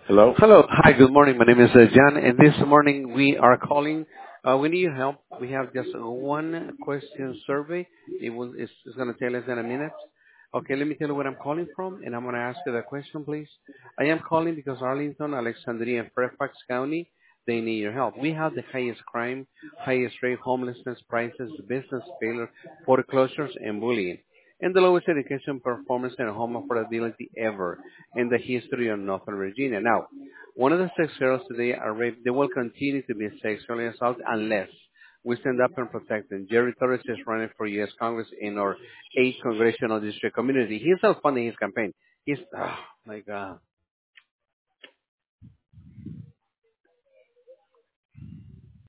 Hello? Hello. Hi, good morning. My name is John, and this morning we are calling. We need your help. We have just one question survey. It's going to take less than a minute. Okay, let me tell you where I'm calling from, and I'm going to ask you the question, please. I am calling because Arlington, Alexandria, and Fairfax County, they need your help. We have the highest crime, highest rate, homelessness, prices, business failure, foreclosures, and bullying, and the lowest education performance and home affordability ever in the history of Northern Virginia. Now, one of the six girls today are raped. They will continue to be sexually assaulted unless we stand up and protect them. Jerry Torres is running for U.S. Congress in our 8th congressional district community. He's self-funding his campaign. He's, oh my God.